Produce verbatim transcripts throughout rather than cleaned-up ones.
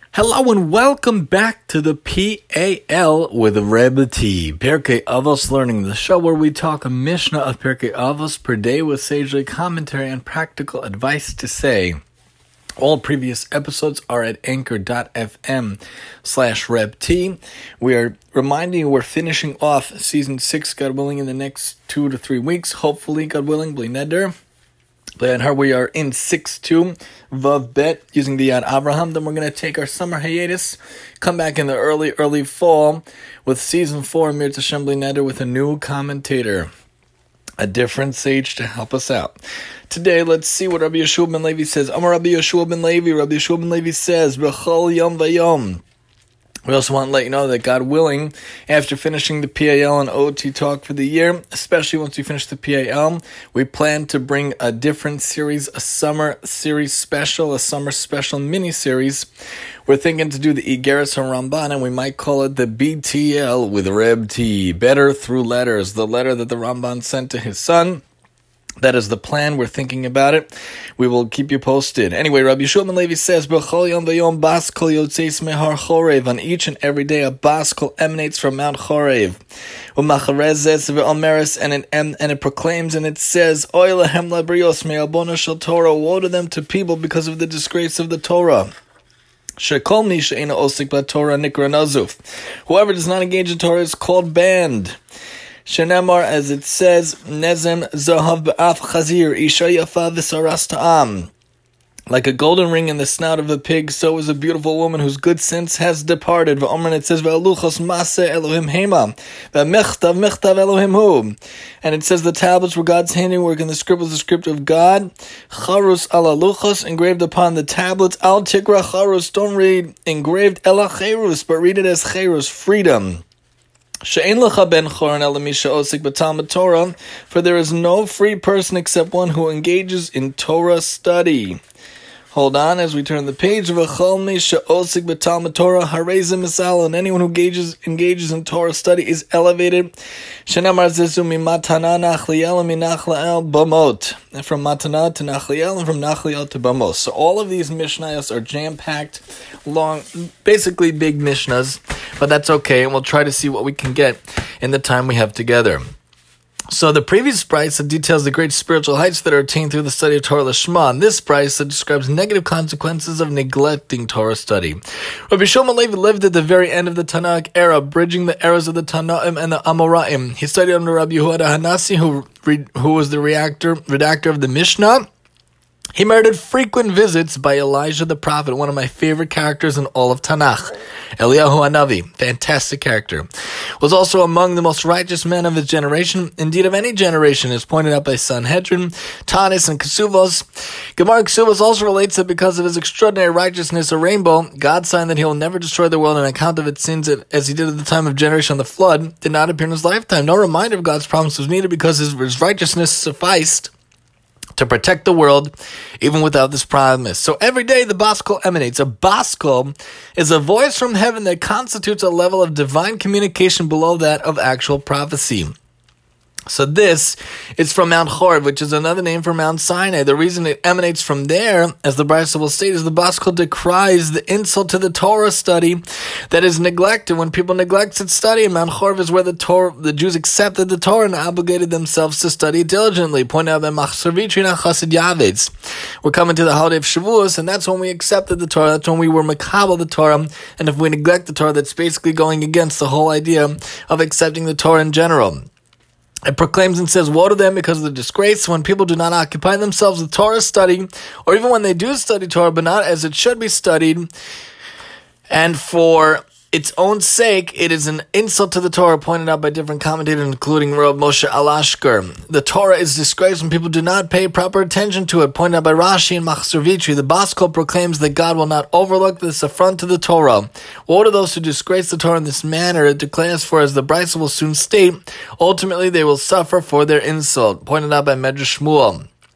Hello and welcome back to the P A L with Reb T, Pirkei Avos Learning, the show where we talk a Mishnah of Pirkei Avos per day with sagely commentary and practical advice to say. All previous episodes are at anchor.fm slash Reb T. We are reminding you we're finishing off season six, God willing, in the next two to three weeks. Hopefully, God willing, bli neder. And here we are in six two, Vav Bet, using the Yad Avraham. Then we're going to take our summer hiatus, come back in the early, early fall with season four, Mir Tashem Bli Neder, with a new commentator, a different sage to help us out. Today, let's see what Rabbi Yeshua ben Levi says. Amar Rabbi Yeshua ben Levi, Rabbi Yeshua ben Levi says, B'chol yom v'yom. We also want to let you know that, God willing, after finishing the P A L and O T talk for the year, especially once we finish the P A L, we plan to bring a different series, a summer series special, a summer special mini-series. We're thinking to do the Igeres HaRamban, and we might call it the B T L with Reb T, Better Through Letters, the letter that the Ramban sent to his son. That is the plan. We're thinking about it. We will keep you posted. Anyway, Rabbi Yeshua ben Levi says, B'chol yom v'yom bas kol yotzeis mehar Chorev. On each and every day, a bas kol emanates from Mount Chorev. U'macharezes ve'omeres, and it and it proclaims and it says, Oy lehem labrios me'albona shel Torah. Woe to them to people because of the disgrace of the Torah. Shekol mi she'ena osik b'Torah nikra nazuf. Whoever does not engage in Torah is called banned. Shenamar, as it says, Nezem Zahav Ba'af Chazir, Isha Yafa V'saras Ta'am. Like a golden ring in the snout of a pig, so is a beautiful woman whose good sense has departed. V'omran, it says, V'aluchos Maseh Elohim Hema, V'mechtav Mechtav Elohim Hu. And it says the tablets were God's handiwork, and the script was the script of God. Charus ala luchos, engraved upon the tablets. Al Tikra Charus, don't read engraved Ela Cherus, but read it as Cherus, freedom. She'ein lecha ben choron ela mi she'osik b'talmud Torah, for there is no free person except one who engages in Torah study. Hold on as we turn the page. V'chol mi she'osik b'talmud Torah harezim misal, and anyone who engages engages in Torah study is elevated. Shenamar zezu mi matana nachliel mi nachlael bamot, and from matana to nachliel, and from nachliel to bamos. So all of these mishnayos are jam-packed, long, basically big mishnahs, but that's okay, and we'll try to see what we can get in the time we have together. So the previous brisa details the great spiritual heights that are attained through the study of Torah Lishma, and this brisa describes negative consequences of neglecting Torah study. Rabbi Yeshua ben Levi lived at the very end of the Tanakh era, bridging the eras of the Tanaim and the Amoraim. He studied under Rabbi Yehuda Hanasi, who who was the reactor, redactor of the Mishnah. He merited frequent visits by Elijah the prophet, one of my favorite characters in all of Tanakh. Eliyahu Hanavi, fantastic character. Was also among the most righteous men of his generation, indeed of any generation, as pointed out by Sanhedrin, Tanis, and Kesuvos. Gemara Kesuvos also relates that because of his extraordinary righteousness, a rainbow, God signed that he will never destroy the world on account of its sins, as he did at the time of generation of the flood, did not appear in his lifetime. No reminder of God's promise was needed because his, his righteousness sufficed to protect the world, even without this promise. So every day the bas kol emanates. A bas kol is a voice from heaven that constitutes a level of divine communication below that of actual prophecy. So this is from Mount Chorev, which is another name for Mount Sinai. The reason it emanates from there, as the Brisa will state, is the bas kol decries the insult to the Torah study that is neglected. When people neglect its study, Mount Chorev is where the Torah, the Jews accepted the Torah and obligated themselves to study diligently. Pointed out by Machzor Vitrin and Chassid Yavetz. We're coming to the holiday of Shavuos, and that's when we accepted the Torah. That's when we were makabel the Torah. And if we neglect the Torah, that's basically going against the whole idea of accepting the Torah in general. It proclaims and says, woe to them because of the disgrace when people do not occupy themselves with Torah study, or even when they do study Torah, but not as it should be studied, and for its own sake, it is an insult to the Torah, pointed out by different commentators, including Rav Moshe Alashker. The Torah is disgraced when people do not pay proper attention to it, pointed out by Rashi and Machzor Vitri. The bas kol proclaims that God will not overlook this affront to the Torah. Woe to those who disgrace the Torah in this manner. It declares, for as the Brisa will soon state, ultimately they will suffer for their insult, pointed out by Medrash Shmuel.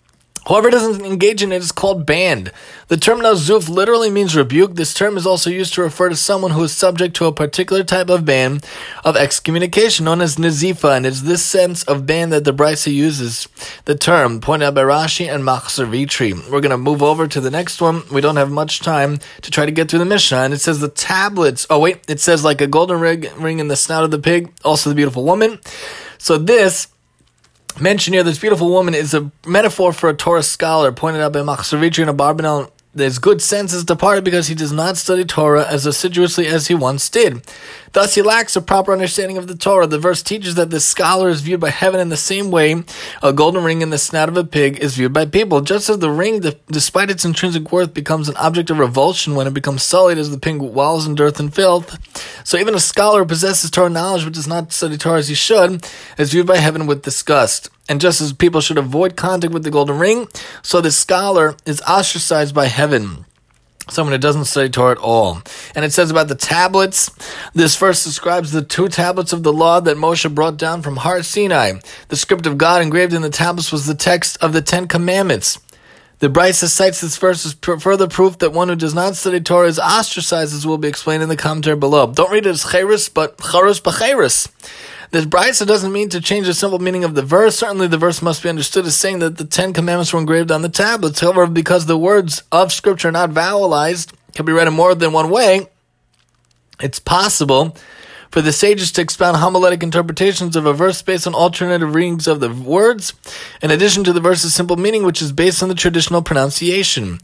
Whoever doesn't engage in it is called banned. The term nazuf literally means rebuke. This term is also used to refer to someone who is subject to a particular type of ban of excommunication known as nazifa, and it's this sense of ban that the Brisa uses the term, pointed out by Rashi and Machzor Vitri. We're going to move over to the next one. We don't have much time to try to get through the Mishnah, and it says the tablets, oh wait, it says like a golden ring, ring in the snout of the pig, also the beautiful woman. So this mentioned here, this beautiful woman, is a metaphor for a Torah scholar, pointed out by Machzor Vitri and Abarbanel. His good sense is departed because he does not study Torah as assiduously as he once did. Thus he lacks a proper understanding of the Torah. The verse teaches that this scholar is viewed by heaven in the same way a golden ring in the snout of a pig is viewed by people. Just as the ring, despite its intrinsic worth, becomes an object of revulsion when it becomes sullied as the pig wallows in dirt and filth, so even a scholar who possesses Torah knowledge but does not study Torah as he should is viewed by heaven with disgust. And just as people should avoid contact with the golden ring, so the scholar is ostracized by heaven, someone who doesn't study Torah at all. And it says about the tablets, this verse describes the two tablets of the law that Moshe brought down from Har Sinai. The script of God engraved in the tablets was the text of the Ten Commandments. The Brisa cites this verse as further proof that one who does not study Torah is ostracized, as will be explained in the commentary below. Don't read it as cheres, but charus b'cheres. This Brisa doesn't mean to change the simple meaning of the verse. Certainly the verse must be understood as saying that the Ten Commandments were engraved on the tablets. However, because the words of Scripture are not vowelized, can be read in more than one way, it's possible for the sages to expound homiletic interpretations of a verse based on alternative readings of the words, in addition to the verse's simple meaning, which is based on the traditional pronunciation.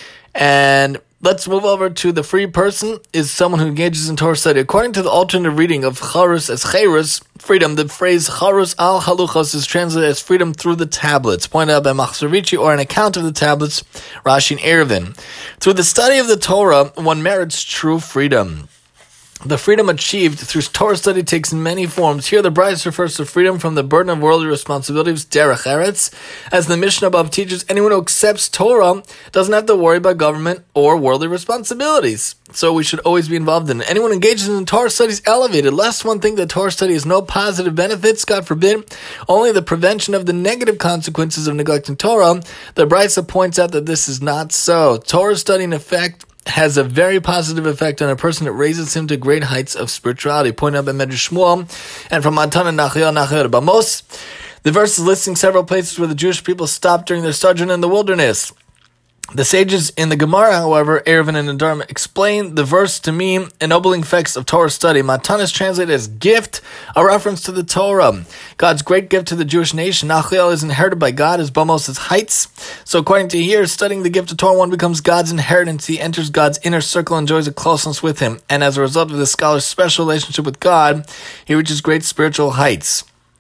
And let's move over to the free person is someone who engages in Torah study. According to the alternative reading of charus as cheres, freedom, the phrase charus al haluchos is translated as freedom through the tablets, pointed out by Machzor Vitri, or an account of the tablets, Rashi and Eruvin. Through the study of the Torah, one merits true freedom. The freedom achieved through Torah study takes many forms. Here the Brisa refers to freedom from the burden of worldly responsibilities, derech eretz. As the Mishnah above teaches, anyone who accepts Torah doesn't have to worry about government or worldly responsibilities. So we should always be involved in it. Anyone engages in Torah study is elevated. Lest one think that Torah study has no positive benefits, God forbid, only the prevention of the negative consequences of neglecting Torah. The Brisa points out that this is not so. Torah study, in effect, has a very positive effect on a person that raises him to great heights of spirituality. Pointed out by Medrash Shmuel and from Matan and Nachiel Nachiel Bamos. The verse is listing several places where the Jewish people stopped during their sojourn in the wilderness. The sages in the Gemara, however, Eruvin and Nedarim, explain the verse to mean ennobling effects of Torah study. Matan is translated as gift, a reference to the Torah, God's great gift to the Jewish nation. Nachiel is inherited by God as Bamos' heights. So according to here, studying the gift of Torah, one becomes God's inheritance. He enters God's inner circle and enjoys a closeness with Him. And as a result of the scholar's special relationship with God, he reaches great spiritual heights.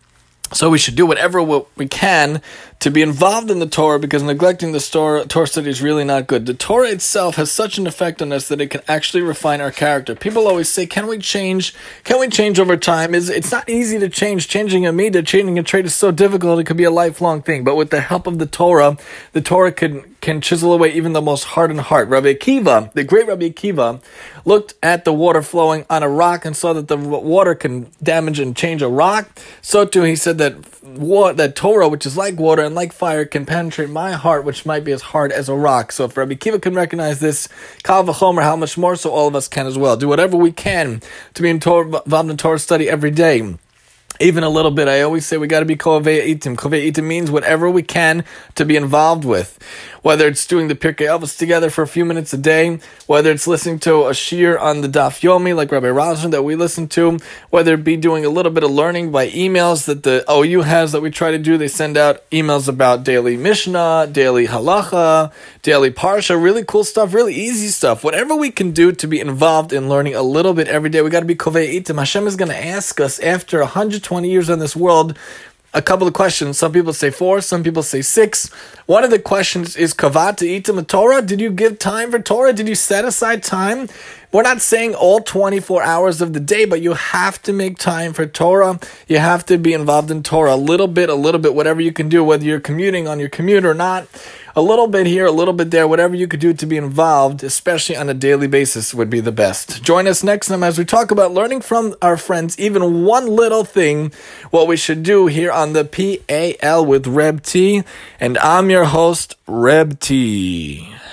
So we should do whatever we can to be involved in the Torah, because neglecting the Torah, Torah study is really not good. The Torah itself has such an effect on us that it can actually refine our character. People always say, can we change? Can we change over time? It's, it's not easy to change. Changing a midah, changing a trait is so difficult. It could be a lifelong thing. But with the help of the Torah, the Torah can, can chisel away even the most hardened heart. Rabbi Akiva, the great Rabbi Akiva, looked at the water flowing on a rock and saw that the water can damage and change a rock. So too, he said that that Torah, which is like water and like fire, can penetrate my heart, which might be as hard as a rock. So if Rabbi Akiva can recognize this, Kal v'chomer, how much more so all of us can as well. Do whatever we can to be involved in Torah study every day. Even a little bit. I always say we got to be kovei itim. Kovei itim means whatever we can to be involved with. Whether it's doing the Pirkei Avos together for a few minutes a day, whether it's listening to a shir on the Daf Yomi like Rabbi Razin that we listen to, whether it be doing a little bit of learning by emails that the O U has that we try to do. They send out emails about daily Mishnah, daily Halacha, daily Parsha, really cool stuff, really easy stuff. Whatever we can do to be involved in learning a little bit every day, we got to be kovei itim. Hashem is going to ask us after one hundred twenty years on this world a couple of questions. Some people say four, some people say six. One of the questions is, Kavata itim Torah? Did you give time for Torah? Did you set aside time? We're not saying all twenty-four hours of the day, but you have to make time for Torah. You have to be involved in Torah a little bit, a little bit, whatever you can do, whether you're commuting on your commute or not. A little bit here, a little bit there, whatever you could do to be involved, especially on a daily basis, would be the best. Join us next time as we talk about learning from our friends, even one little thing, what we should do here on the P A L with Reb T. And I'm your host, Reb T.